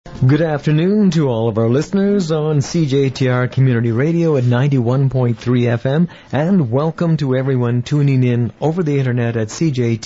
Good afternoon to all of our listeners on CJTR Community Radio at 91.3 FM, and welcome to everyone tuning in over the internet at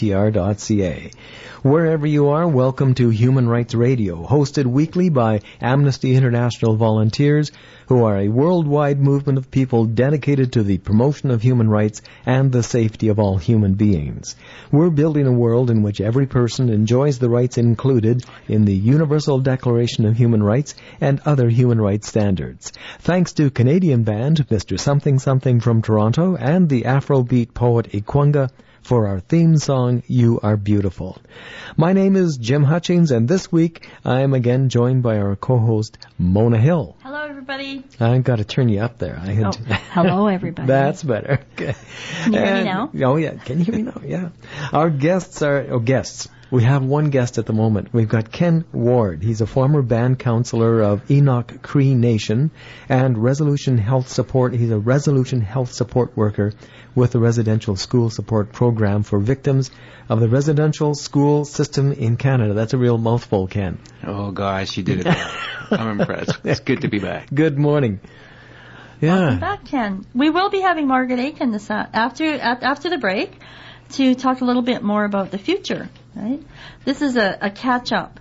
cjtr.ca. Wherever you are, welcome to Human Rights Radio, hosted weekly by Amnesty International volunteers who are a worldwide movement of people dedicated to the promotion of human rights and the safety of all human beings. We're building a world in which every person enjoys the rights included in the Universal Declaration of Human Rights and other human rights standards. Thanks to Canadian band Mr. Something Something from Toronto and the Afrobeat poet Ikwanga for our theme song, You Are Beautiful. My name is Jim Hutchings, and this week I am again joined by our co-host, Mona Hill. Hello, everybody. I've got to turn you up there. Hello, everybody. That's better. Okay. Can you hear me now? Oh, yeah. Can you hear me now? Yeah. Our guests are... guests. We have one guest at the moment. We've got Ken Ward. He's a former band counselor of Enoch Cree Nation and Resolution Health Support. He's a Resolution Health Support worker with the Residential School Support Program for victims of the residential school system in Canada. That's a real mouthful, Ken. Oh, gosh, you did it. I'm impressed. It's good to be back. Good morning. Yeah. Welcome back, Ken. We will be having Margaret Aiken after the break to talk a little bit more about the future, right? This is a catch-up.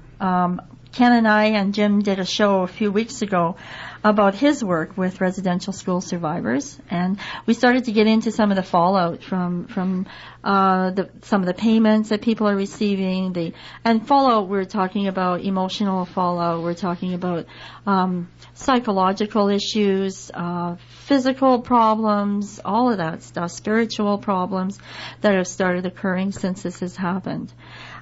Ken and I and Jim did a show a few weeks ago about his work with residential school survivors, and we started to get into some of the fallout from some of the payments that people are receiving. And fallout, we're talking about emotional fallout, we're talking about psychological issues, physical problems, all of that stuff, spiritual problems that have started occurring since this has happened.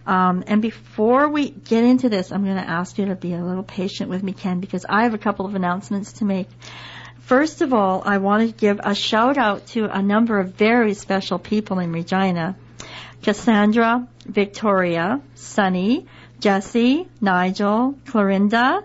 And before we get into this, I'm going to ask you to be a little patient with me, Ken, because I have a couple of announcements to make. First of all, I want to give a shout-out to a number of very special people in Regina. Cassandra, Victoria, Sunny, Jesse, Nigel, Clorinda,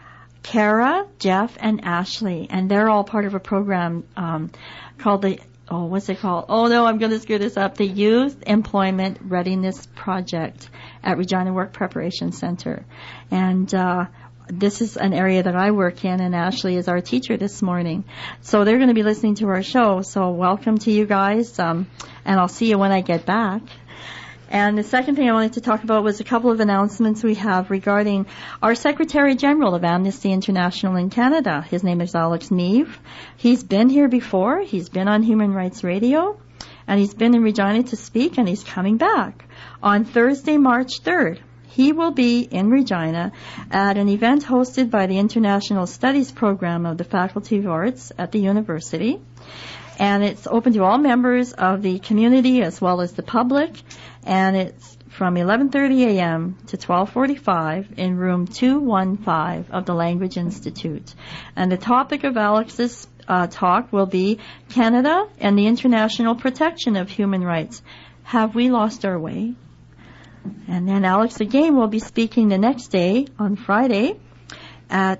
Kara, Jeff, and Ashley. And they're all part of a program called what's it called? Oh, no, I'm going to screw this up. The Youth Employment Readiness Project at Regina Work Preparation Center. And this is an area that I work in, and Ashley is our teacher this morning. So they're going to be listening to our show. So welcome to you guys, and I'll see you when I get back. And the second thing I wanted to talk about was a couple of announcements we have regarding our Secretary General of Amnesty International in Canada. His name is Alex Neve. He's been here before. He's been on Human Rights Radio, and he's been in Regina to speak, and he's coming back on Thursday, March 3rd. He will be in Regina at an event hosted by the International Studies Program of the Faculty of Arts at the university. And it's open to all members of the community as well as the public. And it's from 11:30 a.m. to 12:45 in room 215 of the Language Institute. And the topic of Alex's talk will be Canada and the International Protection of Human Rights. Have we lost our way? And then Alex again will be speaking the next day on Friday at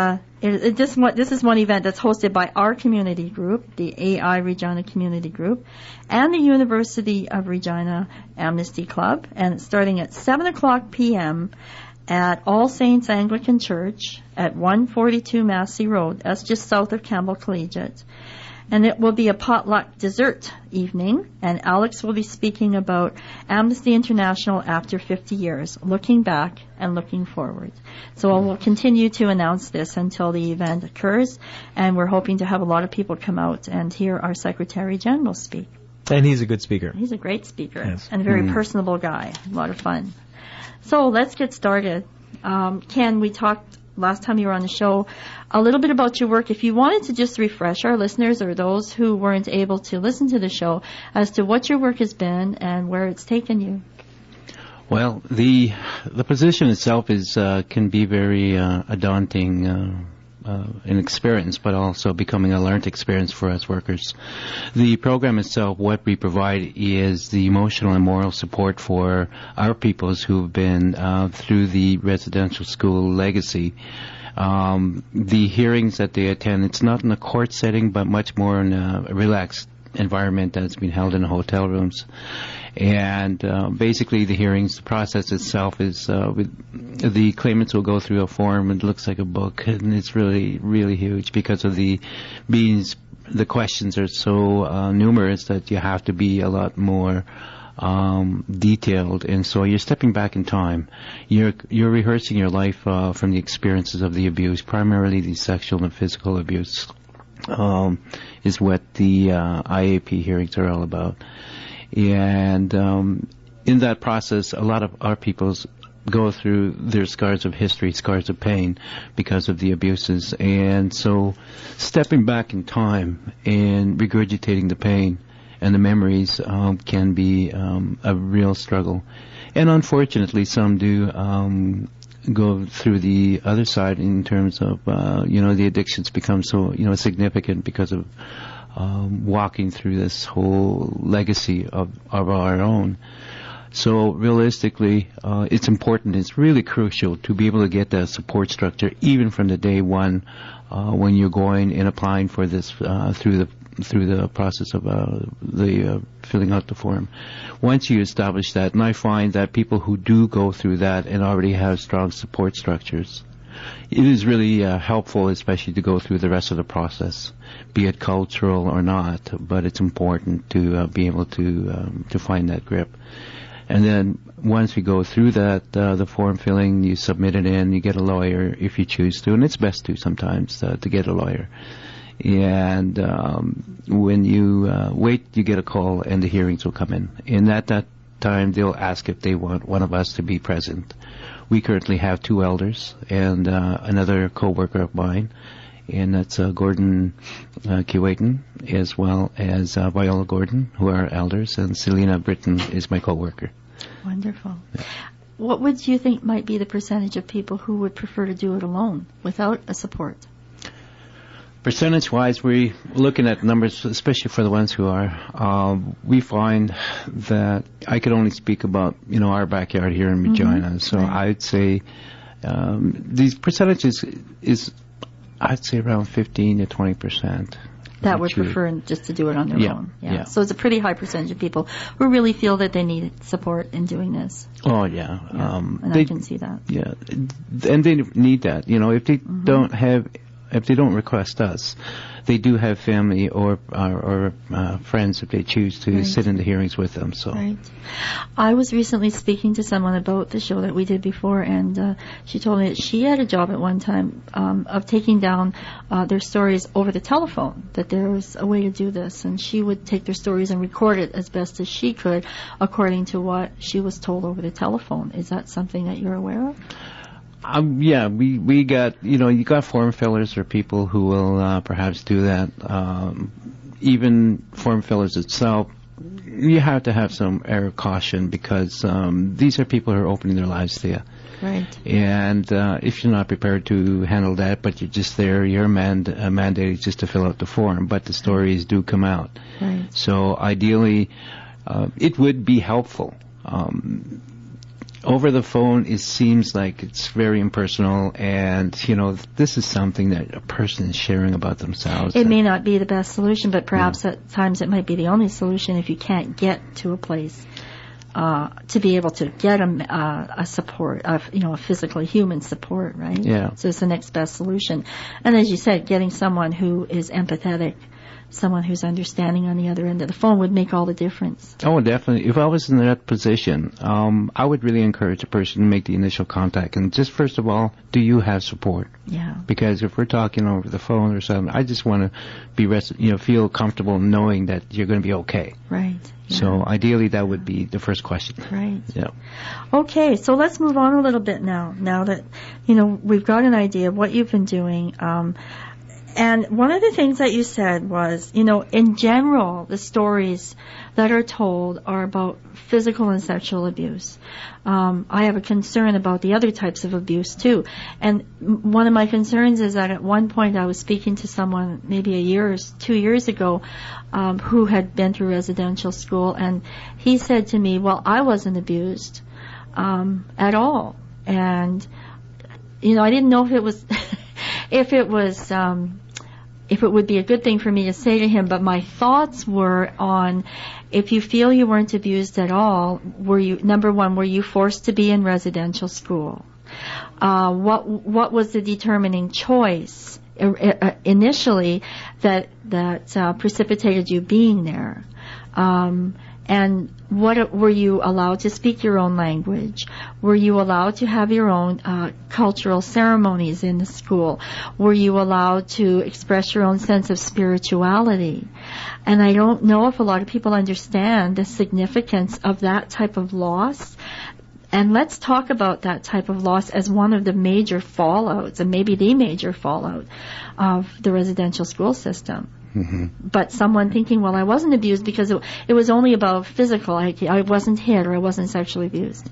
this is one event that's hosted by our community group, the AI Regina Community Group, and the University of Regina Amnesty Club, and it's starting at 7 o'clock p.m. at All Saints Anglican Church at 142 Massey Road. That's just south of Campbell Collegiate. And it will be a potluck dessert evening, and Alex will be speaking about Amnesty International after 50 years, looking back and looking forward. So we'll continue to announce this until the event occurs, and we're hoping to have a lot of people come out and hear our Secretary General speak. And he's a good speaker. He's a great speaker, yes. And a very personable guy. A lot of fun. So let's get started. Ken, we talked last time you were on the show a little bit about your work. If you wanted to just refresh our listeners or those who weren't able to listen to the show as to what your work has been and where it's taken you. Well, the position itself is can be very a daunting an experience, but also becoming a learned experience for us workers. The program itself, what we provide is the emotional and moral support for our peoples who've been through the residential school legacy. The hearings that they attend, it's not in a court setting, but much more in a relaxed environment that's been held in hotel rooms. And basically the hearings, the process itself is the claimants will go through a form. It looks like a book, and it's really, really huge because of the questions are so numerous that you have to be a lot more detailed. And so you're stepping back in time. You're rehearsing your life from the experiences of the abuse, primarily the sexual and physical abuse, is what the IAP hearings are all about. And in that process, a lot of our peoples go through their scars of history, scars of pain because of the abuses. And so stepping back in time and regurgitating the pain and the memories can be a real struggle. And unfortunately, some do go through the other side in terms of, the addictions become so, significant because of walking through this whole legacy of our own. So realistically, it's important, it's really crucial to be able to get that support structure even from the day one when you're going and applying for this through the process of the filling out the form. Once you establish that, and I find that people who do go through that and already have strong support structures, it is really helpful, especially to go through the rest of the process, be it cultural or not. But it's important to be able to find that grip. And then once we go through that, the form filling, you submit it in, you get a lawyer if you choose to, and it's best to sometimes to get a lawyer. And when you wait, you get a call, and the hearings will come in. And at that time, they'll ask if they want one of us to be present. We currently have 2 elders and another co-worker of mine, and that's Gordon Keewatin, as well as Viola Gordon, who are elders, and Selena Britton is my co-worker. Wonderful. Yeah. What would you think might be the percentage of people who would prefer to do it alone, without a support? Percentage-wise, we're looking at numbers, especially for the ones who are. We find that I could only speak about, our backyard here in Regina. Mm-hmm. So right. I'd say these percentages is, I'd say around 15 to 20%. That would prefer just to do it on their own. Yeah. So it's a pretty high percentage of people who really feel that they need support in doing this. Oh, yeah. And I can see that. Yeah. And they need that. If they if they don't request us, they do have family or friends if they choose to sit in the hearings with them. So, right. I was recently speaking to someone about the show that we did before, and she told me that she had a job at one time of taking down their stories over the telephone, that there was a way to do this, and she would take their stories and record it as best as she could according to what she was told over the telephone. Is that something that you're aware of? Yeah, we got, you got form fillers or people who will perhaps do that. Even form fillers itself, you have to have some air of caution because these are people who are opening their lives to you. Right. And if you're not prepared to handle that, but you're just there, you're mandated just to fill out the form, but the stories do come out. Right. So ideally, it would be helpful. Over the phone, it seems like it's very impersonal, and, this is something that a person is sharing about themselves. It may not be the best solution, but perhaps at times it might be the only solution if you can't get to a place to be able to get a support, a physically human support, right? Yeah. So it's the next best solution. And as you said, getting someone who is empathetic, someone who's understanding on the other end of the phone would make all the difference. Oh, definitely. If I was in that position, I would really encourage a person to make the initial contact. And just first of all, do you have support? Yeah. Because if we're talking over the phone or something, I just want to be feel comfortable knowing that you're going to be okay. Right. Yeah. So ideally, that would be the first question. Right. Yeah. Okay, so let's move on a little bit now. Now that we've got an idea of what you've been doing. And one of the things that you said was, in general, the stories that are told are about physical and sexual abuse. I have a concern about the other types of abuse, too. And one of my concerns is that at one point I was speaking to someone maybe 2 years ago who had been through residential school, and he said to me, well, I wasn't abused at all. And, I didn't know if it was... if it would be a good thing for me to say to him, but my thoughts were on, if you feel you weren't abused at all, number one, were you forced to be in residential school? What was the determining choice initially that precipitated you being there? And were you allowed to speak your own language? Were you allowed to have your own cultural ceremonies in the school? Were you allowed to express your own sense of spirituality? And I don't know if a lot of people understand the significance of that type of loss. And let's talk about that type of loss as one of the major fallouts, and maybe the major fallout of the residential school system. Mm-hmm. But someone thinking, well, I wasn't abused because it was only about physical. I wasn't hit or I wasn't sexually abused.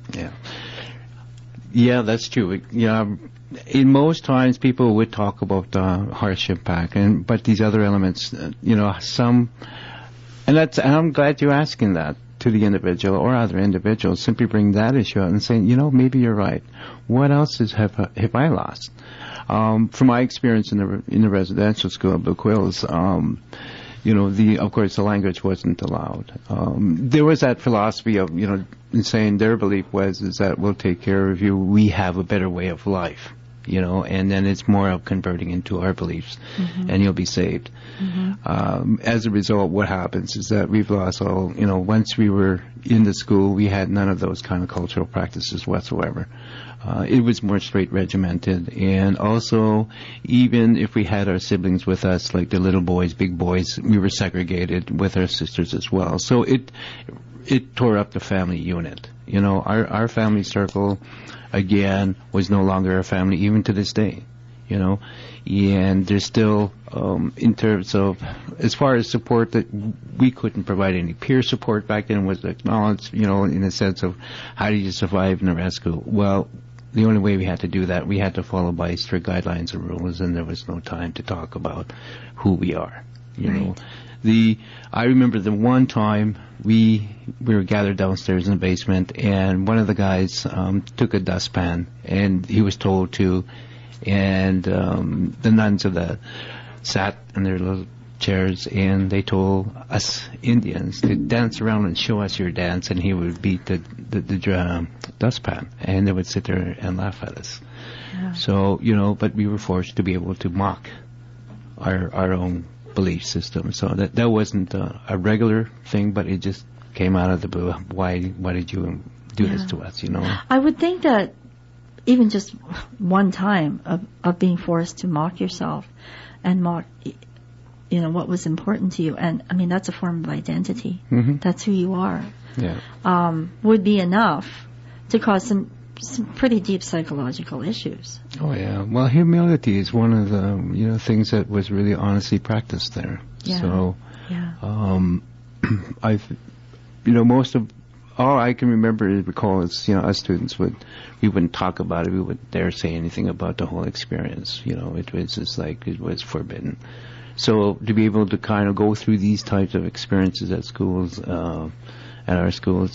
Yeah, that's true. Yeah, in most times people would talk about the harsh impact, but these other elements, some, and I'm glad you're asking that to the individual or other individuals. Simply bring that issue out and saying, maybe you're right. What else have I lost? From my experience in the residential school at Blue Quills, of course the language wasn't allowed. There was that philosophy of, saying their belief is that we'll take care of you. We have a better way of life, and then it's more of converting into our beliefs, and you'll be saved. As a result, what happens is that we've lost all, once we were in the school, we had none of those kind of cultural practices whatsoever. It was more straight regimented, and also even if we had our siblings with us, like the little boys, big boys, we were segregated with our sisters as well. So it tore up the family unit. Our family circle, again, was no longer a family even to this day. And there's still, in terms of, as far as support, that we couldn't provide any peer support back then was acknowledged, in a sense of how do you survive in a rescue? Well, the only way we had to do that, we had to follow by strict guidelines and rules, and there was no time to talk about who we are. I remember the one time we were gathered downstairs in the basement, and one of the guys took a dustpan, and he was told to, and the nuns of that sat in their little chairs, and they told us Indians to dance around and show us your dance, and he would beat the dustpan, and they would sit there and laugh at us. Yeah. So, but we were forced to be able to mock our own belief system. So that wasn't a regular thing, but it just came out of the blue. Why did you do this to us, I would think that even just one time of being forced to mock yourself and mock what was important to you, and I mean that's a form of identity. That's who you are. Would be enough to cause some pretty deep psychological issues. Oh yeah. Well, humility is one of the things that was really honestly practiced there. Yeah. So most of all I can recall is us students we wouldn't talk about it. We wouldn't dare say anything about the whole experience. It was just like it was forbidden. So to be able to kind of go through these types of experiences at schools, at our schools,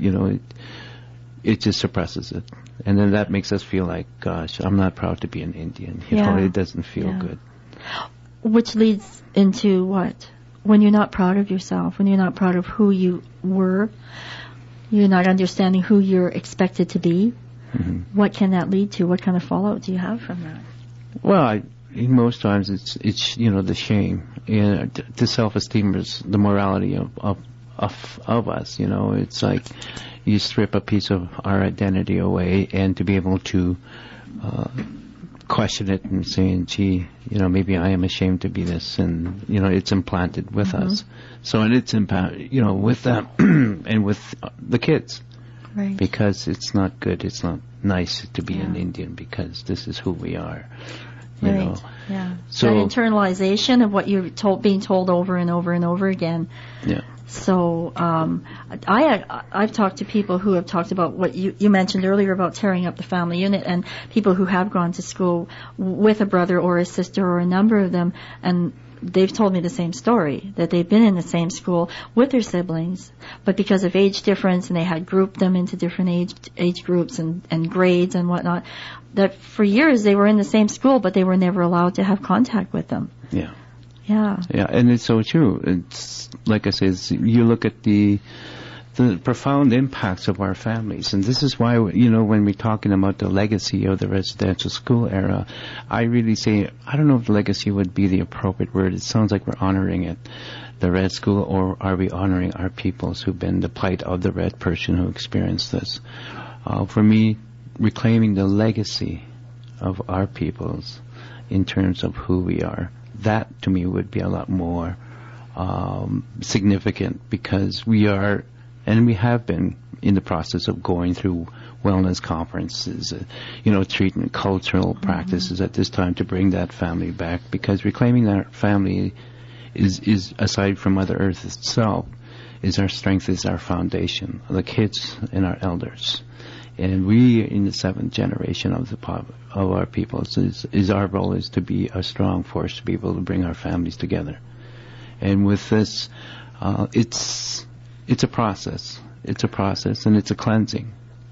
it just suppresses it. And then that makes us feel like, gosh, I'm not proud to be an Indian. It doesn't feel good. Which leads into what? When you're not proud of yourself, when you're not proud of who you were, you're not understanding who you're expected to be, what can that lead to? What kind of fallout do you have from that? Well, most times it's the shame, and the self-esteem is the morality of us. It's like you strip a piece of our identity away, and to be able to question it and saying, gee, maybe I am ashamed to be this, and it's implanted with us. So, and it's with them and with the kids, right? Because it's not good. It's not nice to be an Indian because this is who we are. Right. Yeah. So that internalization of what you're being told over and over and over again. Yeah. So I've talked to people who have talked about what you mentioned earlier about tearing up the family unit, and people who have gone to school with a brother or a sister or a number of them, and they've told me the same story, that they've been in the same school with their siblings, but because of age difference, and they had grouped them into different age groups and grades and whatnot, that for years they were in the same school, but they were never allowed to have contact with them. Yeah. Yeah. Yeah, and it's so true. It's like I said, you look at the profound impacts of our families, and this is why, when we're talking about the legacy of the residential school era, I really say, I don't know if legacy would be the appropriate word. It sounds like we're honoring it, the Red School, or are we honoring our peoples who've been the plight of the Red person who experienced this? For me, reclaiming the legacy of our peoples in terms of who we are, that to me would be a lot more significant, because we are, and we have been in the process of going through wellness conferences, treatment, cultural practices at this time to bring that family back, because reclaiming that family is aside from Mother Earth itself, is our strength, is our foundation, the kids and our elders. And we, in the 7th generation of our people, is our role is to be a strong force to be able to bring our families together. And with this, it's a process. It's a process, and it's a cleansing,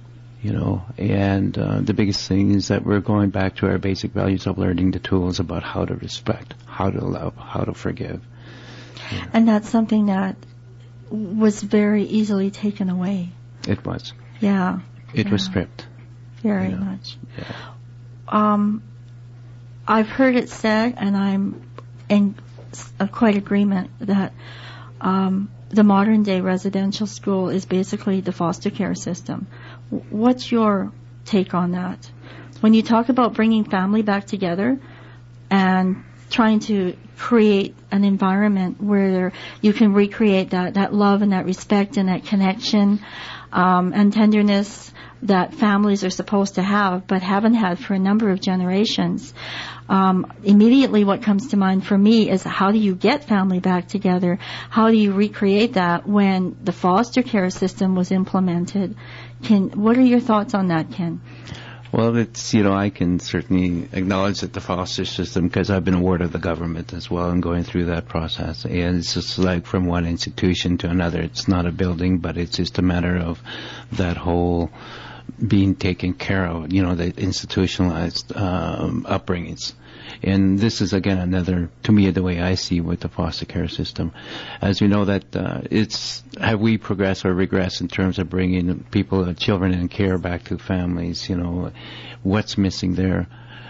And the biggest thing is that we're going back to our basic values of learning the tools about how to respect, how to love, how to forgive. Yeah. And that's something that was very easily taken away. It was. Yeah. It was stripped. Very much. Yeah. I've heard it said, and I'm in quite agreement, that the modern day residential school is basically the foster care system. What's your take on that? When you talk about bringing family back together and trying to create an environment where you can recreate that love and that respect and that connection and tenderness that families are supposed to have but haven't had for a number of generations. Immediately what comes to mind for me is, how do you get family back together? How do you recreate that when the foster care system was implemented? What are your thoughts on that, Ken? Well, it's, I can certainly acknowledge that the foster system, because I've been a ward of the government as well and going through that process. And it's just like from one institution to another. It's not a building, but it's just a matter of that whole being taken care of, the institutionalized upbringings. And this is, again, another, to me, the way I see with the foster care system. As we know that have we progressed or regressed in terms of bringing people, children in care back to families, what's missing there?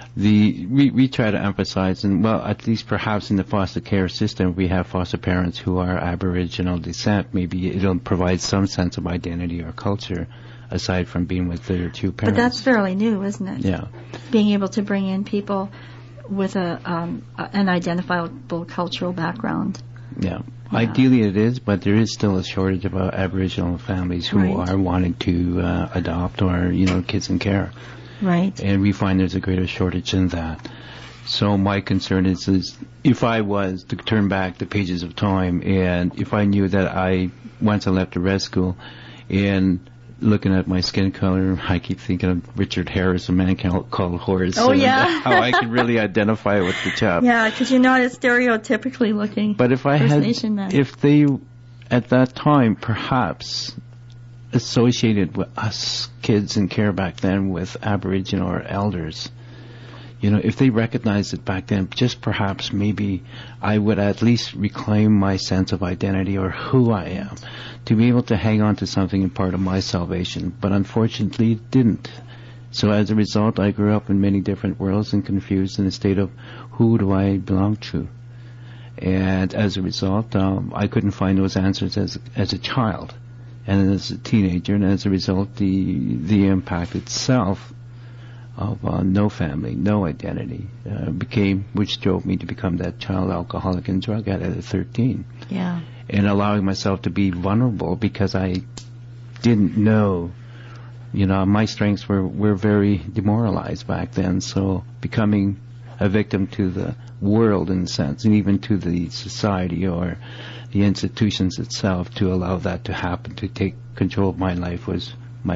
We try to emphasize, and well, at least perhaps in the foster care system, we have foster parents who are Aboriginal descent. Maybe it'll provide some sense of identity or culture, aside from being with their two parents. But that's fairly new, isn't it? Yeah. Being able to bring in people with an identifiable cultural background. Yeah. Ideally it is, but there is still a shortage of Aboriginal families who are wanting to adopt or, kids in care. Right. And we find there's a greater shortage in that. So my concern is if I was to turn back the pages of time, and if I knew that once I left the res school, and looking at my skin color, I keep thinking of Richard Harris, A Man Called Horace. Oh, yeah. How I can really identify with the chap. Yeah, because you're not as stereotypically looking. But if I if they, at that time, perhaps associated with us kids in care back then with Aboriginal or elders, if they recognized it back then, just perhaps maybe I would at least reclaim my sense of identity or who I am, to be able to hang on to something and part of my salvation. But unfortunately it didn't. So as a result, I grew up in many different worlds and confused in a state of who do I belong to? And as a result, I couldn't find those answers as a child and as a teenager, and as a result, the impact itself of no family, no identity, which drove me to become that child alcoholic and drug addict at 13. Yeah. And allowing myself to be vulnerable because I didn't know, my strengths were very demoralized back then. So becoming a victim to the world in a sense, and even to the society or the institutions itself, to allow that to happen, to take control of my life, was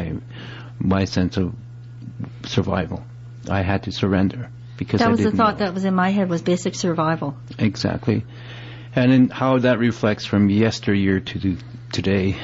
my sense of survival. I had to surrender because that was I didn't the thought know. That was in my head, was basic survival. Exactly. And in how that reflects from yesteryear to today,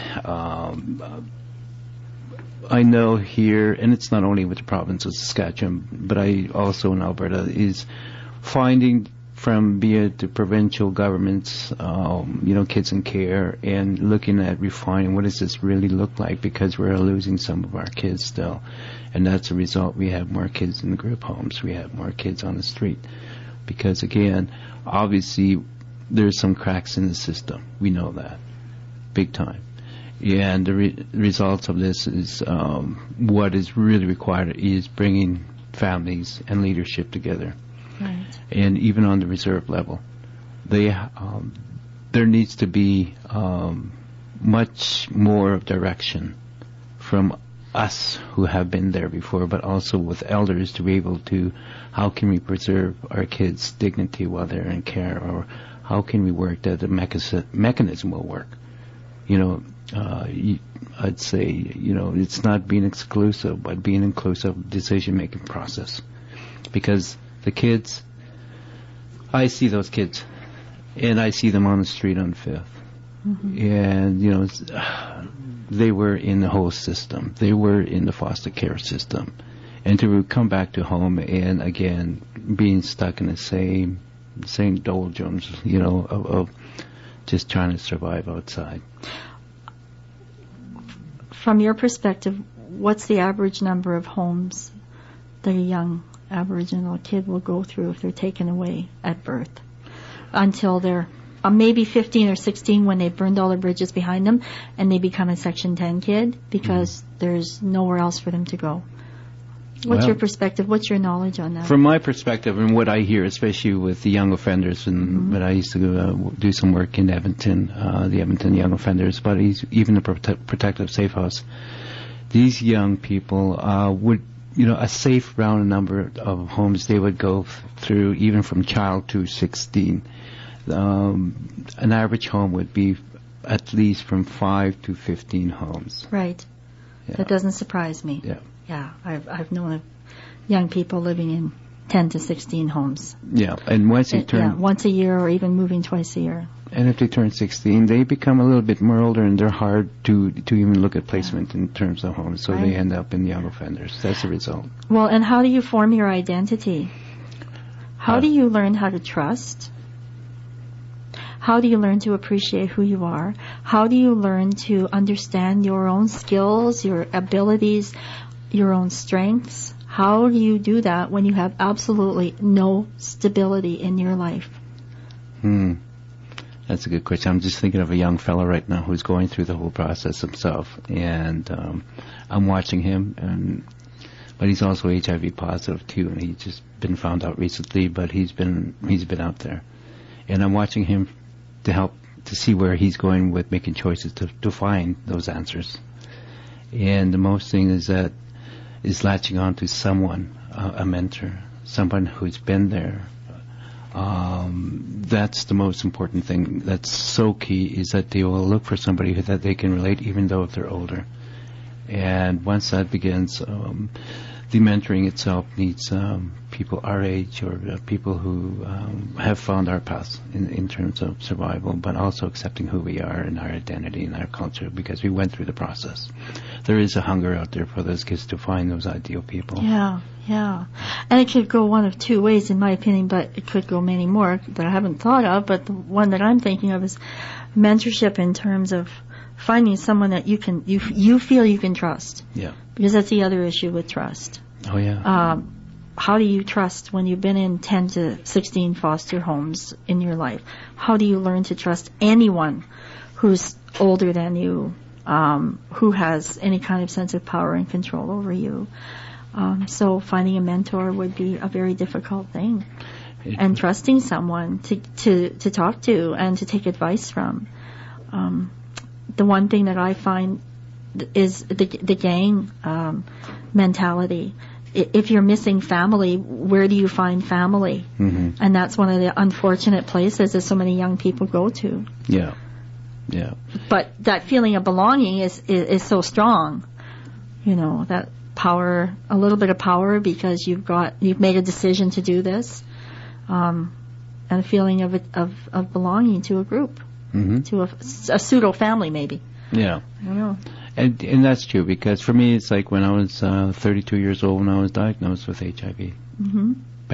I know here, and it's not only with the province of Saskatchewan, but I also in Alberta, is finding from be it the provincial governments, Kids in Care, and looking at refining what does this really look like, because we're losing some of our kids still. And that's a result. We have more kids in the group homes. We have more kids on the street. Because, again, obviously there's some cracks in the system. We know that. Big time. And the results of this is what is really required is bringing families and leadership together. Right. And even on the reserve level, there needs to be much more direction from us who have been there before, but also with elders to be able to, how can we preserve our kids' dignity while they're in care, or how can we work that the mechanism will work? I'd say, it's not being exclusive, but being inclusive decision-making process. Because the kids, I see those kids, and I see them on the street on 5th. And, they were in the whole system. They were in the foster care system. And to come back to home and, again, being stuck in the same doldrums, of just trying to survive outside. From your perspective, what's the average number of homes that a young Aboriginal kid will go through if they're taken away at birth until they're maybe 15 or 16 when they've burned all the bridges behind them and they become a Section 10 kid because there's nowhere else for them to go? What's your perspective? What's your knowledge on that? From my perspective and what I hear, especially with the young offenders, and but I used to do some work in Edmonton, the Edmonton Young Offenders, but even the Protective Safe House. These young people would, a safe round number of homes they would go through, even from child to 16. An average home would be at least from 5 to 15 homes. Right. Yeah. That doesn't surprise me. Yeah. Yeah, I've known of young people living in 10 to 16 homes. Yeah, and once they turn... Yeah, once a year or even moving twice a year. And if they turn 16, they become a little bit more older and they're hard to even look at placement in terms of homes. So they end up in young offenders. That's the result. Well, and how do you form your identity? How do you learn how to trust? How do you learn to appreciate who you are? How do you learn to understand your own skills, your abilities, your own strengths? How do you do that when you have absolutely no stability in your life? That's a good question. I'm just thinking of a young fellow right now who's going through the whole process himself, and I'm watching him, but he's also HIV positive too, and he's just been found out recently, but he's been out there, and I'm watching him to help to see where he's going with making choices to find those answers. And the most thing is latching on to someone, a mentor, someone who's been there. That's the most important thing. That's so key, is that they will look for somebody that they can relate, even though if they're older. And once that begins, the mentoring itself needs people our age or people who have found our paths in terms of survival, but also accepting who we are and our identity and our culture, because we went through the process. There is a hunger out there for those kids to find those ideal people. Yeah. And it could go one of two ways, in my opinion, but it could go many more that I haven't thought of. But the one that I'm thinking of is mentorship in terms of finding someone that you feel you can trust. Yeah. Because that's the other issue with trust. Oh, yeah. How do you trust when you've been in 10 to 16 foster homes in your life? How do you learn to trust anyone who's older than you, who has any kind of sense of power and control over you? So finding a mentor would be a very difficult thing. And trusting someone to talk to and to take advice from. The one thing that I find is the gang mentality. If you're missing family, where do you find family? Mm-hmm. And that's one of the unfortunate places that so many young people go to. Yeah. But that feeling of belonging is so strong. That power, a little bit of power because you've made a decision to do this, and a feeling of belonging to a group, to a pseudo family maybe. Yeah. I don't know. And that's true, because for me it's like when I was 32 years old when I was diagnosed with HIV. Mm-hmm. Bang,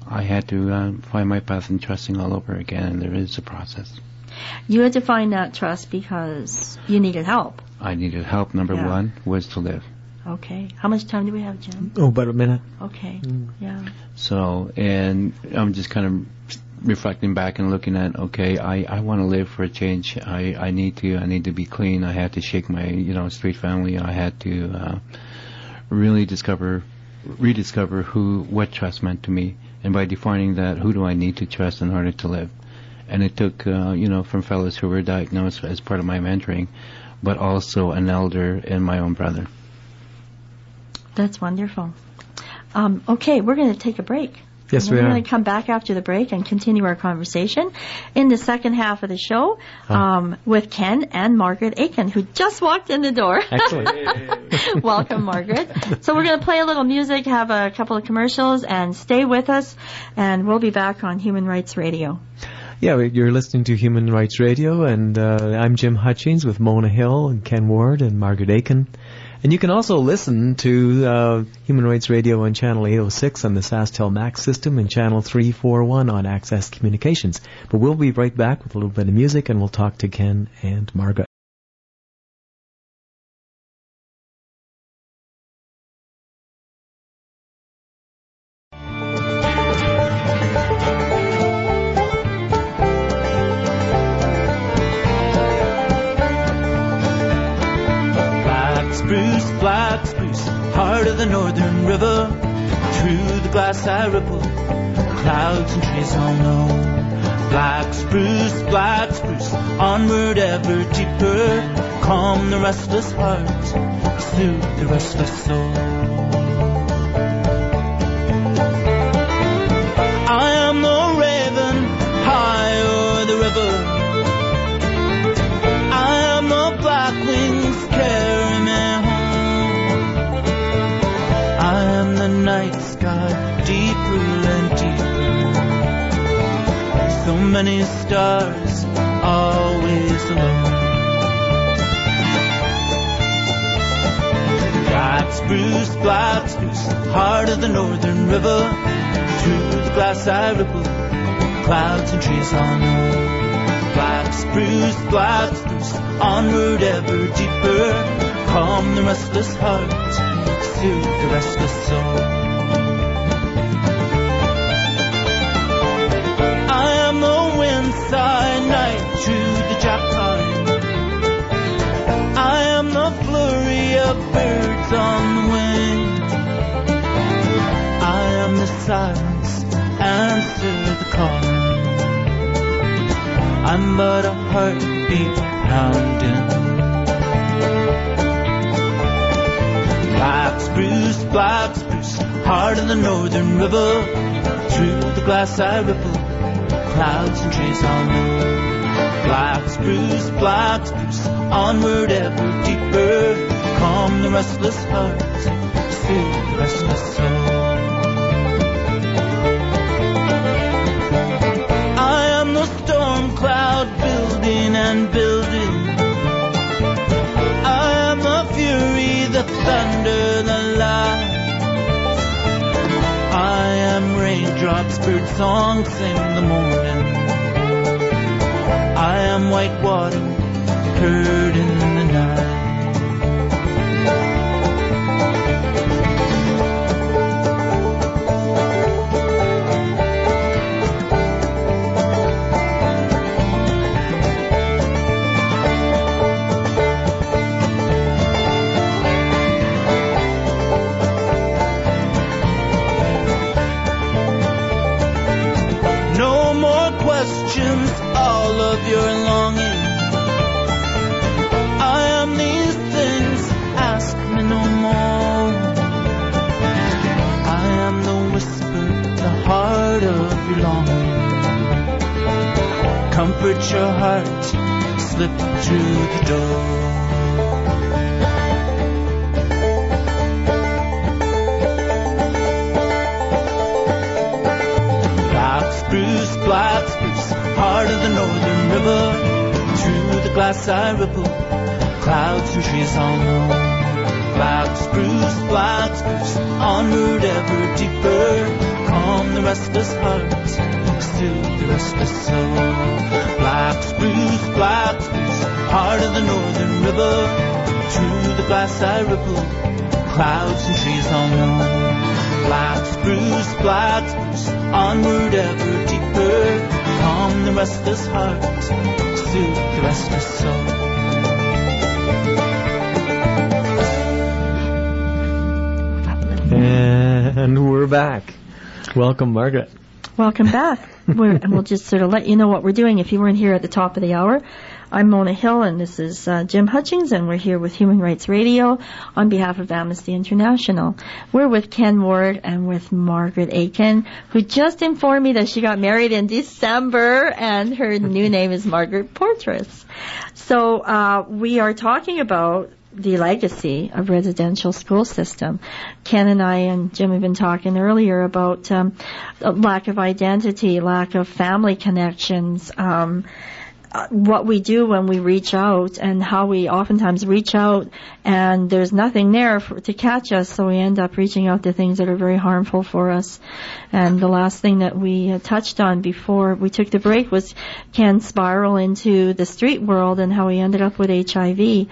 I had to find my path in trusting all over again, and there is a process. You had to find that trust because you needed help. I needed help. Number one was to live. Okay. How much time do we have, Jim? Oh, about a minute. Okay. Yeah. So, and I'm just kind of reflecting back and looking at, okay, I want to live for a change. I need to be clean. I had to shake my, street family. I had to really rediscover what trust meant to me. And by defining that, who do I need to trust in order to live? And it took, from fellows who were diagnosed as part of my mentoring, but also an elder and my own brother. That's wonderful. Okay, we're going to take a break. Yes, we are. We're going to come back after the break and continue our conversation in the second half of the show with Ken and Margaret Aiken, who just walked in the door. Excellent. Welcome, Margaret. So we're going to play a little music, have a couple of commercials, and stay with us, and we'll be back on Human Rights Radio. Yeah, you're listening to Human Rights Radio, and I'm Jim Hutchings with Mona Hill and Ken Ward and Margaret Aiken. And you can also listen to Human Rights Radio on Channel 806 on the SaskTel Max system and Channel 341 on Access Communications. But we'll be right back with a little bit of music, and we'll talk to Ken and Margaret. Black spruce, heart of the northern river. Through the glass I ripple, clouds and trees all know. Black spruce, onward ever deeper. Calm the restless heart, soothe the restless soul. I am the raven, high o'er the river. I am the black wings carry me home. I am the night sky, deeper and deeper. So many stars, always alone. Black spruce, heart of the northern river. Through the glass I ripple, clouds and trees all know. Black spruce, onward ever deeper. Calm the restless heart, soothe the restless soul. I am the windside night through the jack pine. I am the flurry of birds on the wing. I am the silence, answer the call. I'm but a heartbeat pounding. Black spruce, heart of the northern river. Through the glass I ripple, clouds and trees all know. Black spruce, onward ever deeper. Calm the restless heart, soothe the restless soul. I am the storm cloud building and building. I am the fury, the thunder, the light. I am raindrops, bird song, sing the morning. I am white water, heard in the night. All of your longing. I am these things, ask me no more. I am the whisper, the heart of your longing. Comfort your heart, slip through the door. Black spruce, heart of the northern river. Through the glass I ripple, clouds and trees all know. Black spruce, onward ever deeper. calm the restless heart, soothe the restless soul. Black spruce, heart of the northern river, through the glass I ripple, clouds and trees all know. Black spruce, onward ever deeper, calm the restless heart, soothe the restless soul. And we're back. Welcome, Margaret. Welcome back. And we'll just sort of let you know what we're doing if you weren't here at the top of the hour. I'm Mona Hill, and this is Jim Hutchings, and we're here with Human Rights Radio on behalf of Amnesty International. We're with Ken Ward and with Margaret Aitken, who just informed me that she got married in December, and her new name is Margaret Portress. So we are talking about the legacy of residential school system. Ken and I and Jim have been talking earlier about lack of identity, lack of family connections, what we do when we reach out, and how we oftentimes reach out and there's nothing there to catch us, so we end up reaching out to things that are very harmful for us. And the last thing that we touched on before we took the break was Ken's spiral into the street world and how he ended up with HIV.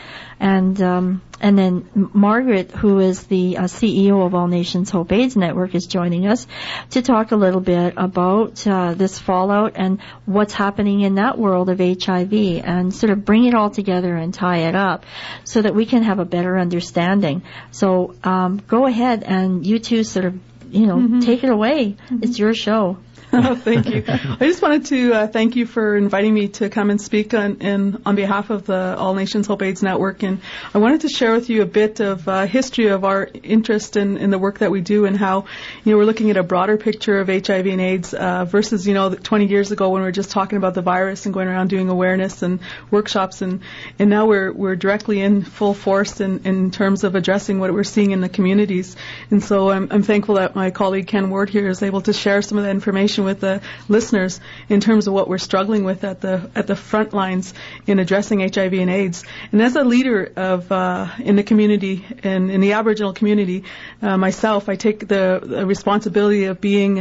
And then Margaret, who is the CEO of All Nations Hope AIDS Network, is joining us to talk a little bit about this fallout and what's happening in that world of HIV, and sort of bring it all together and tie it up so that we can have a better understanding. So go ahead and you two sort of, take it away. It's your show. Oh, thank you. I just wanted to thank you for inviting me to come and speak on behalf of the All Nations Hope AIDS Network. And I wanted to share with you a bit of history of our interest in the work that we do, and how, we're looking at a broader picture of HIV and AIDS versus, 20 years ago when we were just talking about the virus and going around doing awareness and workshops. And now we're directly in full force in terms of addressing what we're seeing in the communities. And so I'm thankful that my colleague Ken Ward here is able to share some of that information with the listeners in terms of what we're struggling with at the front lines in addressing HIV and AIDS. And as a leader of in the community and in the Aboriginal community, myself, I take the responsibility of being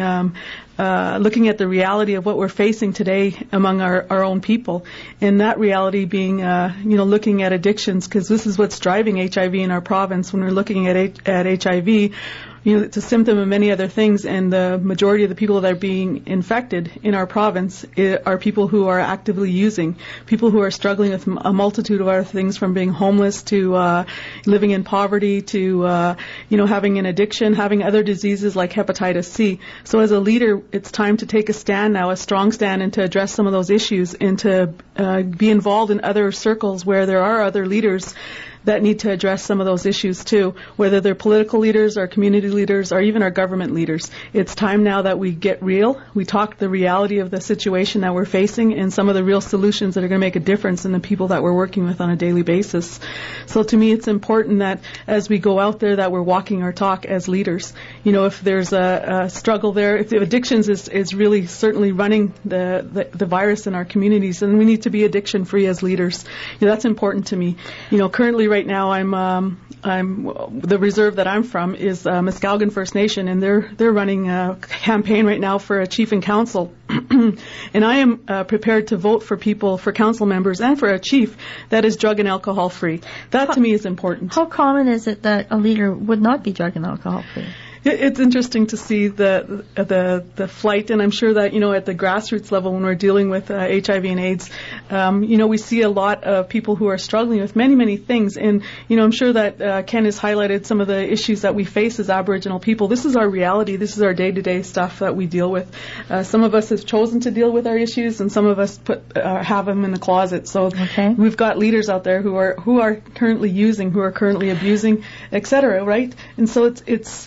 looking at the reality of what we're facing today among our own people, and that reality being looking at addictions, because this is what's driving HIV in our province. When we're looking at HIV, it's a symptom of many other things, and the majority of the people that are being infected in our province are people who are actively using, people who are struggling with a multitude of other things, from being homeless to living in poverty to having an addiction, having other diseases like hepatitis C. So as a leader, it's time to take a stand now, a strong stand, and to address some of those issues, and to be involved in other circles where there are other leaders that need to address some of those issues too, whether they're political leaders, our community leaders, or even our government leaders. It's time now that we get real. We talk the reality of the situation that we're facing and some of the real solutions that are going to make a difference in the people that we're working with on a daily basis. So to me, it's important that as we go out there, that we're walking our talk as leaders. If there's a struggle there, if the addictions is really certainly running the virus in our communities, then we need to be addiction free as leaders. That's important to me. Currently right now I'm the reserve that I'm from is Muskowgan First Nation, and they're running a campaign right now for a chief and council. And I am prepared to vote for council members and for a chief that is drug and alcohol free. That to me is important. How common is it that a leader would not be drug and alcohol free? It's interesting to see the flight, and I'm sure that at the grassroots level, when we're dealing with HIV and AIDS, we see a lot of people who are struggling with many things, and I'm sure that Ken has highlighted some of the issues that we face as Aboriginal people. This is our reality. This is our day-to-day stuff that we deal with. Some of us have chosen to deal with our issues, and some of us have them in the closet. So We've got leaders out there who are currently using, who are currently abusing, etc. Right? And so it's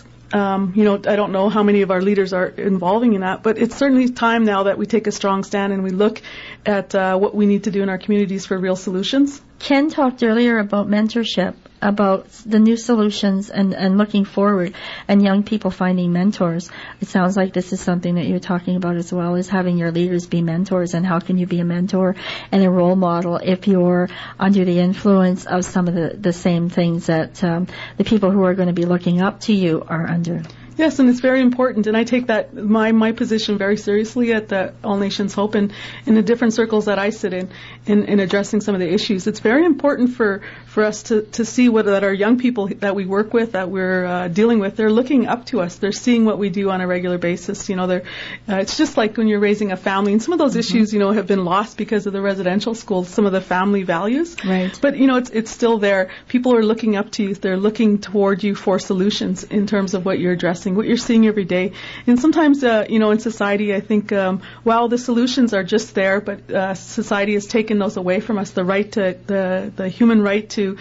I don't know how many of our leaders are involving in that, but it's certainly time now that we take a strong stand and we look at what we need to do in our communities for real solutions. Ken talked earlier about mentorship, about the new solutions and looking forward, and young people finding mentors. It sounds like this is something that you're talking about as well, is having your leaders be mentors, and how can you be a mentor and a role model if you're under the influence of some of the same things that the people who are going to be looking up to you are under. Yes, and it's very important, and I take that my position very seriously at the All Nations Hope and in the different circles that I sit in addressing some of the issues. It's very important for us to see that our young people that we work with, that we're dealing with, they're looking up to us. They're seeing what we do on a regular basis. It's just like when you're raising a family, and some of those issues, have been lost because of the residential schools, some of the family values. Right. But, it's still there. People are looking up to you. They're looking toward you for solutions in terms of what you're addressing, what you're seeing every day. And sometimes, in society, I think, the solutions are just there, but society has taken those away from us. The right to the human right to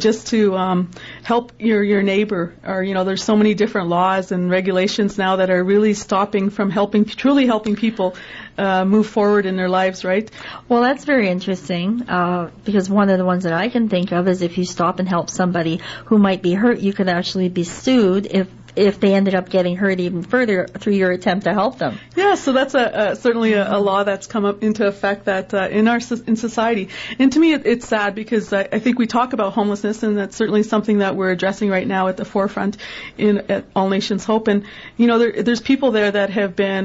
help your neighbor, or there's so many different laws and regulations now that are really stopping from truly helping people move forward in their lives, right? Well, that's very interesting, because one of the ones that I can think of is if you stop and help somebody who might be hurt, you could actually be sued if they ended up getting hurt even further through your attempt to help them. Yeah, so that's certainly a law that's come up into effect that in society. And to me, it's sad because I think we talk about homelessness, and that's certainly something that we're addressing right now at the forefront at All Nations Hope. And there's people there that have been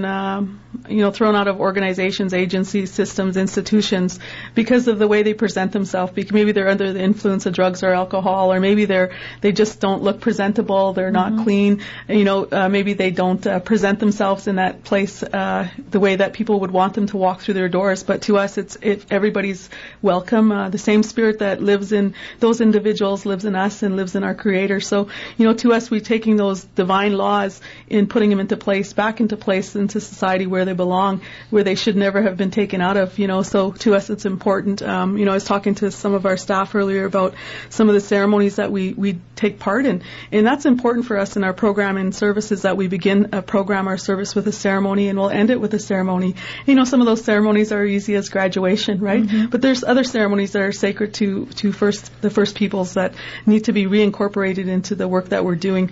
thrown out of organizations, agencies, systems, institutions because of the way they present themselves. Maybe they're under the influence of drugs or alcohol, or maybe they just don't look presentable. They're not clean. Maybe they don't present themselves in that place the way that people would want them to walk through their doors. But to us, everybody's welcome. The same spirit that lives in those individuals lives in us and lives in our Creator. So, to us, we're taking those divine laws and putting them back into place into society where they belong, where they should never have been taken out of. So to us, it's important. I was talking to some of our staff earlier about some of the ceremonies that we take part in, and that's important for us in our program and services, that we begin a program, our service, with a ceremony, and we'll end it with a ceremony. Some of those ceremonies are easy as graduation, right? Mm-hmm. But there's other ceremonies that are sacred to the first peoples that need to be reincorporated into the work that we're doing.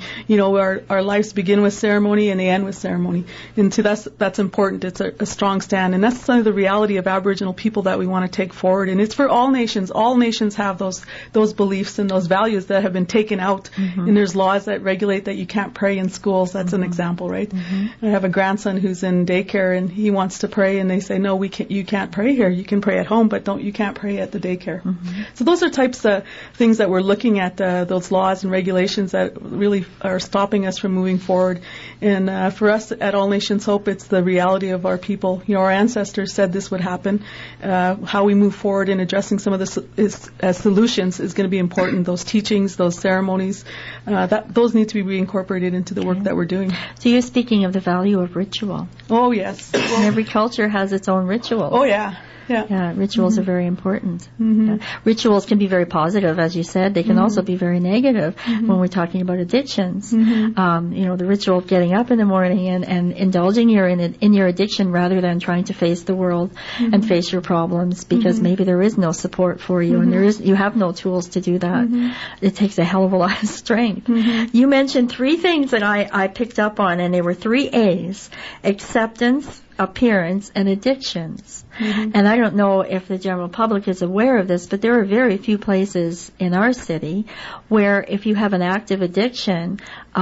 Our lives begin with ceremony and they end with ceremony, and to us, that's important. It's a strong stand, and that's some of the reality of Aboriginal people that we want to take forward. And it's for all nations. All nations have those beliefs and those values that have been taken out. Mm-hmm. And there's laws that regulate that you can't pray in schools. That's an example, right? Mm-hmm. I have a grandson who's in daycare, and he wants to pray, and they say, no, you can't pray here. You can pray at home, but you can't pray at the daycare. Mm-hmm. So those are types of things that we're looking at, those laws and regulations that really are stopping us from moving forward. And for us at All Nations Hope, it's the reality of our people. Our ancestors said this would happen. How we move forward in addressing some of this as solutions is going to be important. Those teachings, those ceremonies, those need to be reincorporated into the work that we're doing. So you're speaking of the value of ritual. Oh, yes. And every culture has its own ritual. Oh, yeah. Yeah, rituals are very important. Mm-hmm. Rituals can be very positive, as you said. They can also be very negative when we're talking about addictions. Mm-hmm. The ritual of getting up in the morning and indulging in your addiction rather than trying to face the world and face your problems, because maybe there is no support for you and you have no tools to do that. It takes a hell of a lot of strength. You mentioned three things that I picked up on, and they were 3 A's: acceptance, appearance, and addictions. And I don't know if the general public is aware of this, but there are very few places in our city where if you have an active addiction,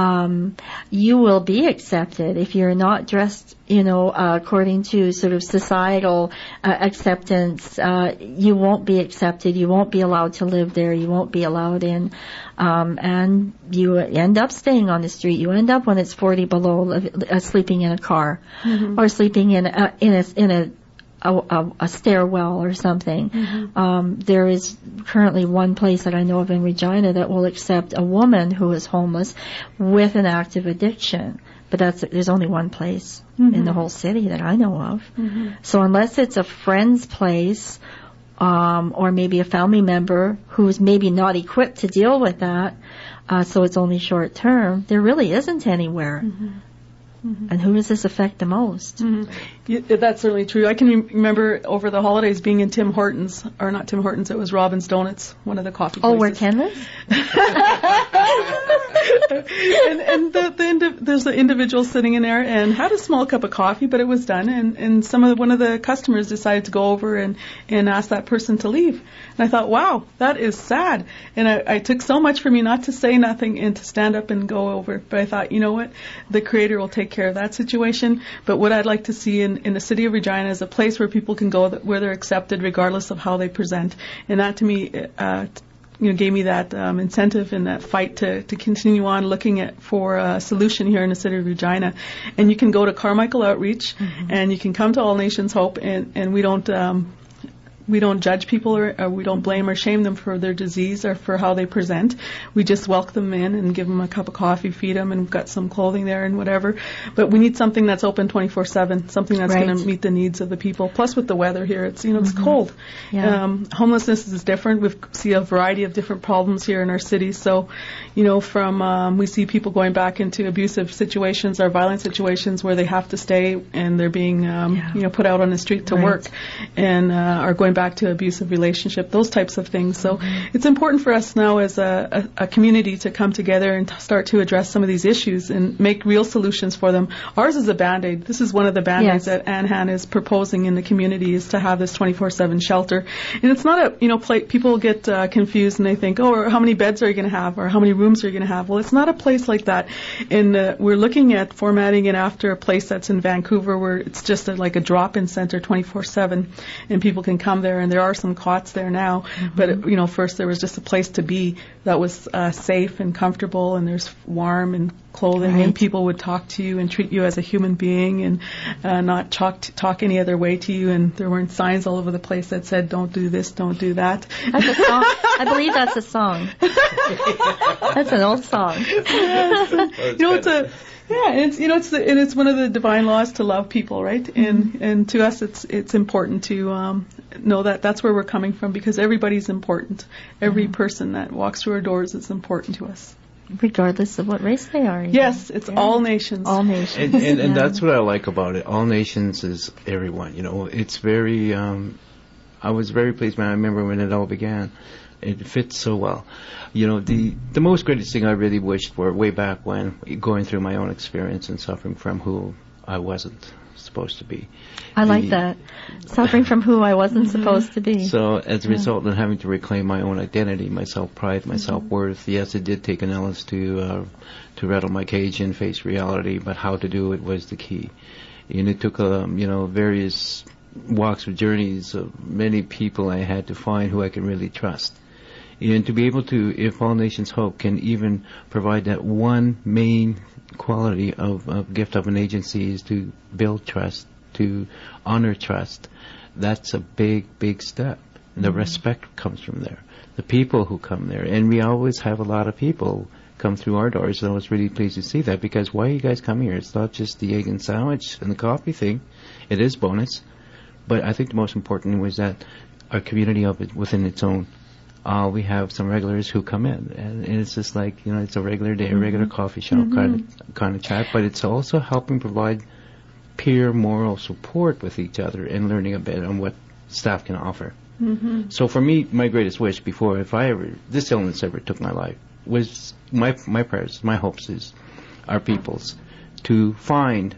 you will be accepted. If you're not dressed, according to sort of societal acceptance, you won't be accepted. You won't be allowed to live there. You won't be allowed in. And you end up staying on the street. You end up, when it's 40 below, sleeping in a car or sleeping in a stairwell or something. There is currently one place that I know of in Regina that will accept a woman who is homeless with an active addiction. But there's only one place in the whole city that I know of. So unless it's a friend's place, or maybe a family member who's maybe not equipped to deal with that, so it's only short term, there really isn't anywhere. And who does this affect the most? Yeah, that's certainly true. I can remember over the holidays being in Tim Hortons, or not Tim Hortons, it was Robin's Donuts, one of the coffee places. Oh, where Ken lives? and there's the individual sitting in there and had a small cup of coffee, but it was done. And one of the customers decided to go over and ask that person to leave. And I thought, wow, that is sad. And I took so much for me not to say nothing and to stand up and go over. But I thought, you know what, the Creator will take care of that situation. But what I'd like to see in the city of Regina is a place where people can go where they're accepted regardless of how they present. And that to me gave me that incentive and that fight to continue on looking for a solution here in the city of Regina. And you can go to Carmichael Outreach, and you can come to All Nations Hope, and we don't judge people or we don't blame or shame them for their disease or for how they present. We just welcome them in and give them a cup of coffee, feed them, and we've got some clothing there and whatever. But we need something that's open 24/7, something that's going to meet the needs of the people. Plus with the weather here, it's it's cold. Yeah. Homelessness is different. We see a variety of different problems here in our city. So, from we see people going back into abusive situations or violent situations where they have to stay and they're being put out on the street to work and are going back to abusive relationship, those types of things. So it's important for us now as a community to come together and start to address some of these issues and make real solutions for them. Ours is a Band-Aid. This is one of the Band-Aids that ANHAN is proposing in the community, is to have this 24/7 shelter. And it's not people get confused and they think, oh, how many beds are you going to have or how many rooms are you going to have? Well, it's not a place like that. And we're looking at formatting it after a place that's in Vancouver where it's just like a drop-in center 24/7 and people can come there, and there are some cots there now. But first there was just a place to be that was safe and comfortable, and there's warm and clothing, and people would talk to you and treat you as a human being and not talk any other way to you. And there weren't signs all over the place that said, "Don't do this, don't do that." That's a song. I believe that's a song. That's an old song. It's one of the divine laws to love people, right? And to us, it's important to know that that's where we're coming from, because everybody's important. Every person that walks through our doors is important to us, regardless of what race they are. Yes, it's all nations. All nations. And that's what I like about it. All nations is everyone. It's very. I was very pleased when I remember when it all began. It fits so well. The most greatest thing I really wished for way back when, going through my own experience and suffering from who I wasn't supposed to be. I like that. Suffering from who I wasn't supposed to be. So as a result of having to reclaim my own identity, my self-pride, my self-worth, yes, it did take an illness to rattle my cage and face reality, but how to do it was the key. And it took, various walks or journeys of many people I had to find who I can really trust. And to be able to, if All Nations Hope can even provide that one main quality of gift of an agency is to build trust, to honor trust, that's a big, big step. And the respect comes from there. The people who come there. And we always have a lot of people come through our doors, and I was really pleased to see that, because why you guys come here? It's not just the egg and sandwich and the coffee thing. It is bonus. But I think the most important was that our community of it within its own. We have some regulars who come in, and it's just like, it's a regular day, a regular coffee shop kind of chat, but it's also helping provide peer moral support with each other and learning a bit on what staff can offer. So for me, my greatest wish before, if this illness ever took my life, was my prayers, my hopes is our people's to find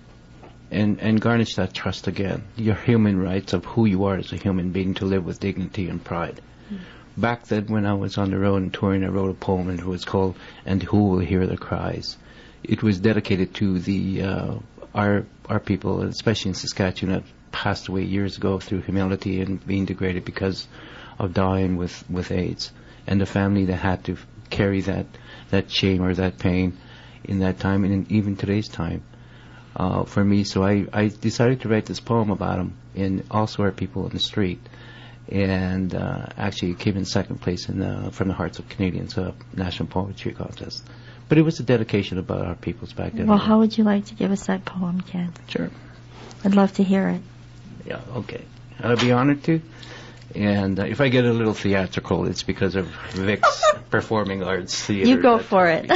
and garnish that trust again, your human rights of who you are as a human being, to live with dignity and pride. Back then, when I was on the road and touring, I wrote a poem, and it was called "And Who Will Hear the Cries." It was dedicated to our people, especially in Saskatchewan, that passed away years ago through humility and being degraded because of dying with AIDS, and the family that had to carry that shame or that pain in that time, and in even today's time. For me, so I decided to write this poem about them, and also our people in the street. And actually it came in second place from the Hearts of Canadians National Poetry Contest. But it was a dedication about our peoples back then. Well, how would you like to give us that poem, Ken? Sure. I'd love to hear it. Yeah, okay. I'd be honored to. And if I get a little theatrical, it's because of Vic's Performing Arts Theater. You go for it.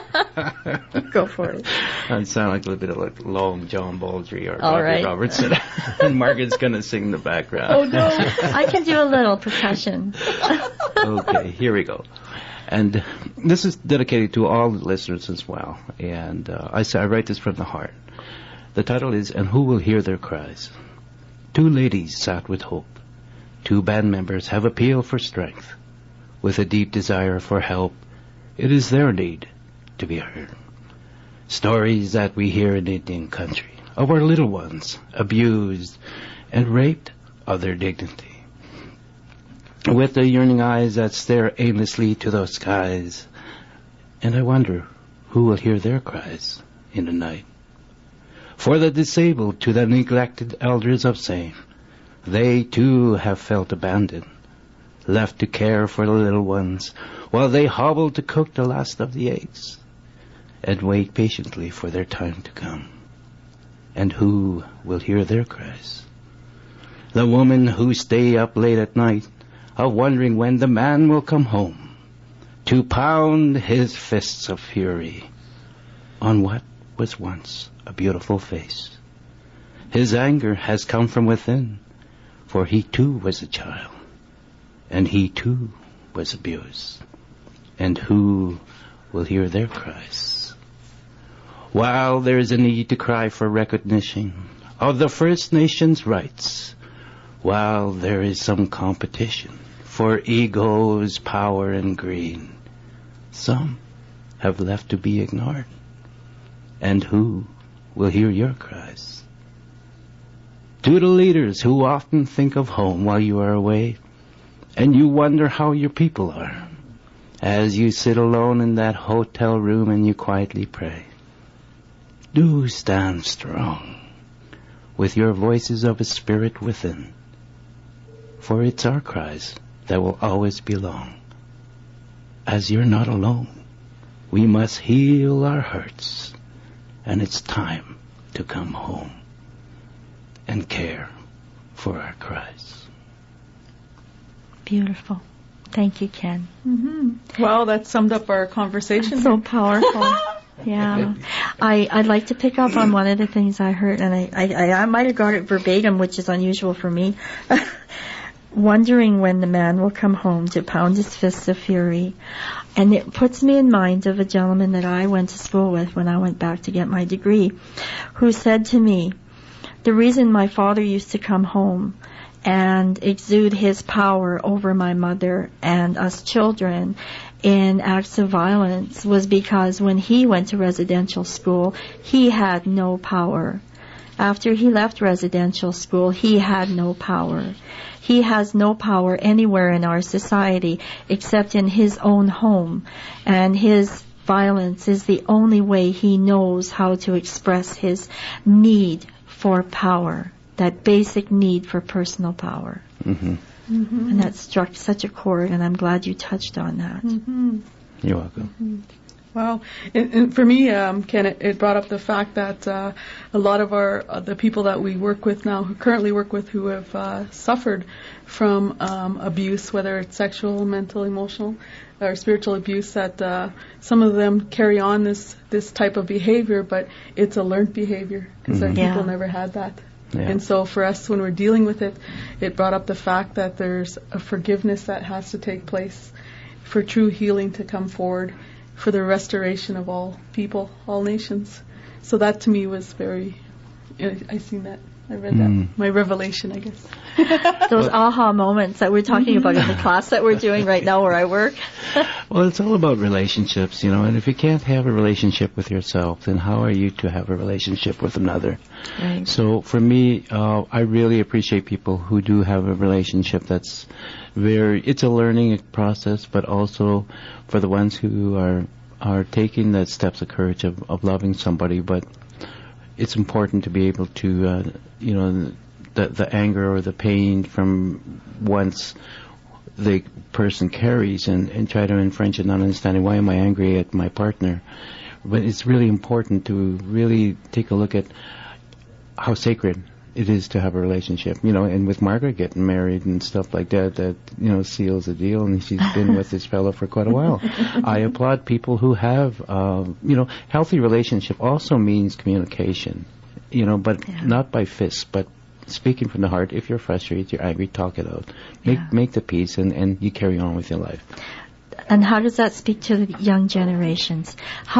Go for it. I sound like a little bit of like Long John Baldry or All Robbie right. Robertson. And Margaret's going to sing the background. Oh, no. I can do a little percussion. Okay, here we go. And this is dedicated to all the listeners as well. And I write this from the heart. The title is, And Who Will Hear Their Cries? Two ladies sat with hope. Two band members have appealed for strength. With a deep desire for help, it is their need to be heard. Stories that we hear in Indian country of our little ones abused and raped of their dignity. With the yearning eyes that stare aimlessly to those skies, and I wonder who will hear their cries in the night. For the disabled to the neglected elders of same, they too have felt abandoned, left to care for the little ones, while they hobble to cook the last of the eggs, and wait patiently for their time to come. And who will hear their cries? The women who stay up late at night are wondering when the man will come home, to pound his fists of fury on what was once a beautiful face. His anger has come from within, for he too was a child, and he too was abused. And who will hear their cries? While there is a need to cry for recognition of the First Nations' rights, while there is some competition for egos, power, and greed, some have left to be ignored. And who will hear your cries? To the leaders who often think of home while you are away, and you wonder how your people are, as you sit alone in that hotel room and you quietly pray. Do stand strong, with your voices of a spirit within, for it's our cries that will always belong. As you're not alone, we must heal our hurts, and it's time to come home and care for our cries. Beautiful. Thank you, Ken. Mm-hmm. Well, that summed up our conversation. So powerful. Yeah. I'd like to pick up on one of the things I heard, and I might have got it verbatim, which is unusual for me. Wondering when the man will come home to pound his fists of fury. And it puts me in mind of a gentleman that I went to school with when I went back to get my degree, who said to me, the reason my father used to come home and exude his power over my mother and us children in acts of violence was because when he went to residential school, he had no power. After he left residential school, he had no power. He has no power anywhere in our society except in his own home, and his violence is the only way he knows how to express his need for power, that basic need for personal power. Mm-hmm. Mm-hmm. And that struck such a chord, and I'm glad you touched on that. Mm-hmm. You're welcome. Mm-hmm. Wow. And for me, Ken, it brought up the fact that a lot of the people that we work with now, who currently work with, who have suffered from abuse, whether it's sexual, mental, emotional, or spiritual abuse, that some of them carry on this type of behavior, but it's a learned behavior because our people never had that. Yeah. And so for us, when we're dealing with it, it brought up the fact that there's a forgiveness that has to take place for true healing to come forward, for the restoration of all people, all nations. So that to me was very, I seen that. I read that. My revelation, I guess. Those aha moments that we're talking about in the class that we're doing right now where I work. Well, it's all about relationships, and if you can't have a relationship with yourself, then how are you to have a relationship with another? Right. So for me, I really appreciate people who do have a relationship that's it's a learning process, but also for the ones who are taking the steps of courage of loving somebody, but it's important to be able to, the anger or the pain from once the person carries and try to infringe it, not understanding why am I angry at my partner. But it's really important to really take a look at how sacred it is to have a relationship, and with Margaret getting married and stuff like that, seals the deal, and she's been with this fellow for quite a while. I applaud people who have, healthy relationship also means communication, but not by fists, but speaking from the heart. If you're frustrated, you're angry, talk it out. Make the peace, and you carry on with your life. And how does that speak to the young generations?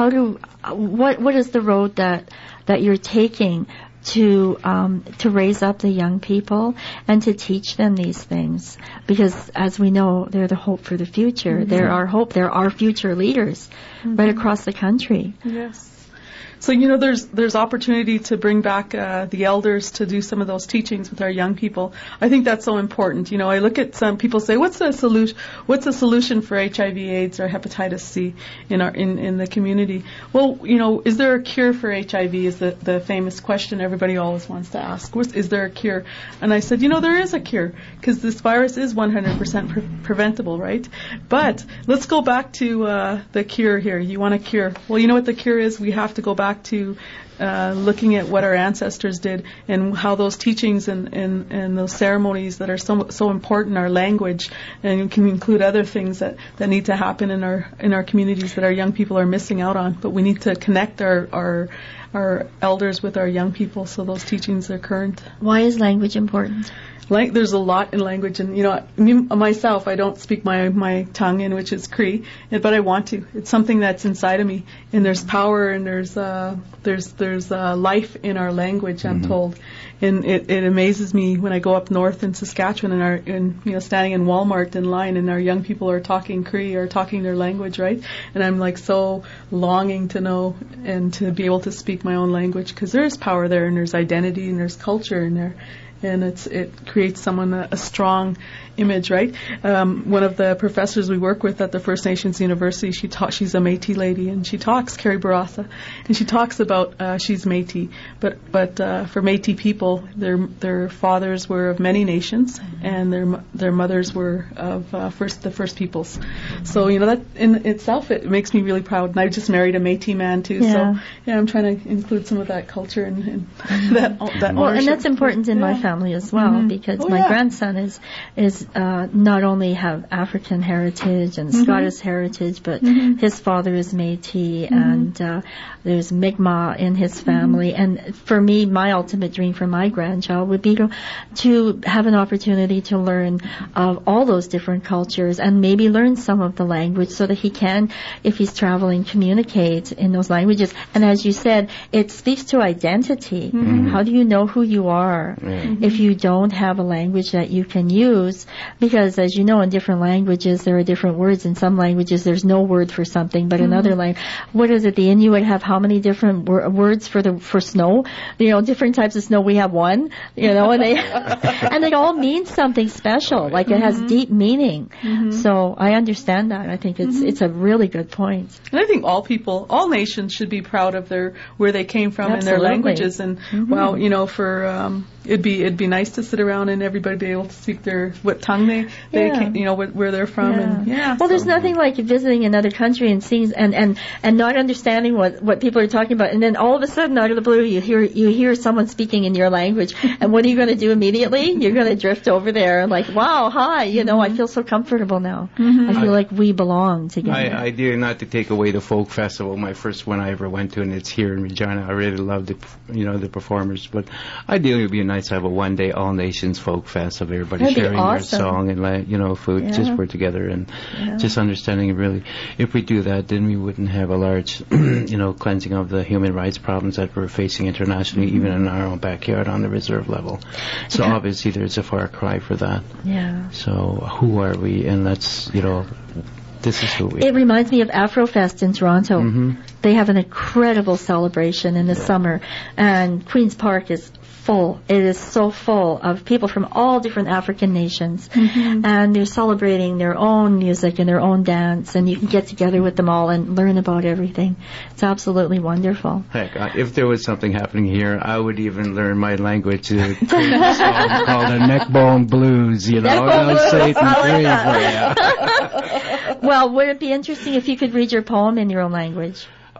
What is the road that you're taking to raise up the young people and to teach them these things? Because as we know, they're the hope for the future. Mm-hmm. They're our hope. They're our future leaders right across the country. Yes. So, there's opportunity to bring back the elders to do some of those teachings with our young people. I think that's so important. I look at some people say, what's the solution for HIV/AIDS or hepatitis C in the community? Well, is there a cure for HIV is the famous question everybody always wants to ask. Is there a cure? And I said, there is a cure, because this virus is 100% preventable, right? But let's go back to the cure here. You want a cure. Well, you know what the cure is? We have to go back to looking at what our ancestors did and how those teachings and those ceremonies that are so important, our language, and can include other things that need to happen in our communities that our young people are missing out on. But we need to connect our elders with our young people so those teachings are current. Why is language important? There's a lot in language, and myself, I don't speak my tongue in, which is Cree, but I want to. It's something that's inside of me, and there's power, and there's life in our language. I'm told, and it amazes me when I go up north in Saskatchewan and standing in Walmart in line, and our young people are talking Cree or talking their language, right? And I'm so longing to know and to be able to speak my own language, because there is power there, and there's identity, and there's culture in there. And it creates someone a strong image, right? One of the professors we work with at the First Nations University, she's a Métis lady, and she talks, Carrie Barassa, and she talks about she's Métis, but for Métis people, their fathers were of many nations, and their mothers were of the First Peoples. So that in itself, it makes me really proud. And I just married a Métis man too, so I'm trying to include some of that culture and that ownership. Well, and that's important in my family as well, because my grandson is not only have African heritage and Scottish heritage, but his father is Métis, and there's Mi'kmaq in his family. And for me, my ultimate dream for my grandchild would be to have an opportunity to learn of all those different cultures and maybe learn some of the language so that he can, if he's traveling, communicate in those languages. And as you said, it speaks to identity. How do you know who you are if you don't have a language that you can use? Because as you know, in different languages there are different words. In some languages there's no word for something, but in other languages, what is it? The Inuit have how many different words for snow? Different types of snow. We have one. And they and they all mean something special. Like it has deep meaning. So I understand that. I think it's a really good point. And I think all nations should be proud of where they came from and their languages. And it'd be nice to sit around and everybody be able to speak what tongue they came, where they're from. And there's nothing like visiting another country and seeing and not understanding what people are talking about, and then all of a sudden out of the blue you hear someone speaking in your language, and what are you going to do immediately? You're going to drift over there and wow, hi, I feel so comfortable now. I feel like we belong together. I dare not to take away the folk festival, my first one I ever went to, and it's here in Regina. I really loved the performers, but ideally it would be nice to have a one-day all nations folk fest of everybody sharing their song and food, just we're together and just understanding really. If we do that, then we wouldn't have a large cleansing of the human rights problems that we're facing internationally, even in our own backyard on the reserve level. So obviously there's a far cry for that. So who are we? And let's this is who we are. It reminds me of Afrofest in Toronto. They have an incredible celebration in the summer, and Queen's Park is full. It is so full of people from all different African nations, and they're celebrating their own music and their own dance, and you can get together with them all and learn about everything. It's absolutely wonderful. Heck, if there was something happening here, I would even learn my language to create a song called the Neckbone Blues, Well, would it be interesting if you could read your poem in your own language?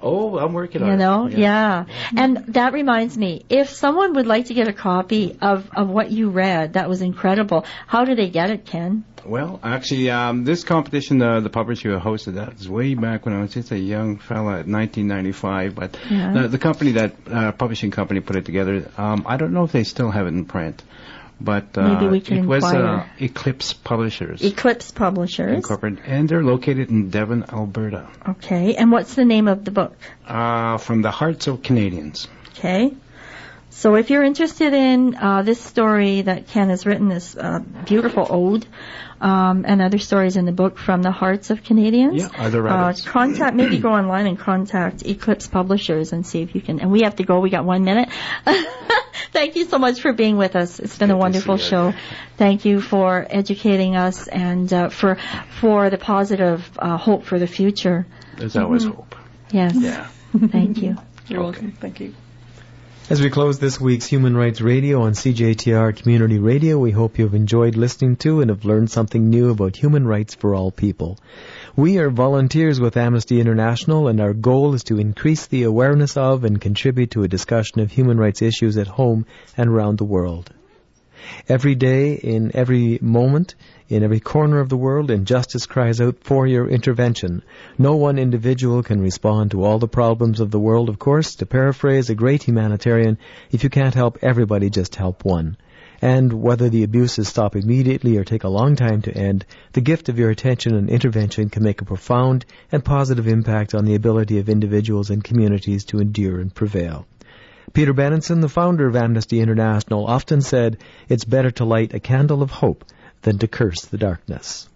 Oh, I'm working on You it. know, yeah. And that reminds me, if someone would like to get a copy of what you read, that was incredible. How do they get it, Ken? Well, actually, this competition, the publisher hosted that was way back when I was just a young fella, 1995. But the company, that publishing company, put it together. I don't know if they still have it in print. But maybe we can inquire. Was Eclipse Publishers. Eclipse Publishers. Incorporated, and they're located in Devon, Alberta. Okay, and what's the name of the book? From the Hearts of Canadians. Okay. So if you're interested in this story that Ken has written, this beautiful ode, and other stories in the book from the Hearts of Canadians, other writers. Maybe go online and contact Eclipse Publishers and see if you can. And we have to go. We got 1 minute. Thank you so much for being with us. It's been a wonderful show. Thank you for educating us and for the positive hope for the future. There's always hope. Yes. Yeah. Thank you. You're welcome. Thank you. As we close this week's Human Rights Radio on CJTR Community Radio, we hope you have enjoyed listening to and have learned something new about human rights for all people. We are volunteers with Amnesty International, and our goal is to increase the awareness of and contribute to a discussion of human rights issues at home and around the world. Every day, in every moment, in every corner of the world, injustice cries out for your intervention. No one individual can respond to all the problems of the world, of course. To paraphrase a great humanitarian, if you can't help everybody, just help one. And whether the abuses stop immediately or take a long time to end, the gift of your attention and intervention can make a profound and positive impact on the ability of individuals and communities to endure and prevail. Peter Benenson, the founder of Amnesty International, often said, "It's better to light a candle of hope than to curse the darkness."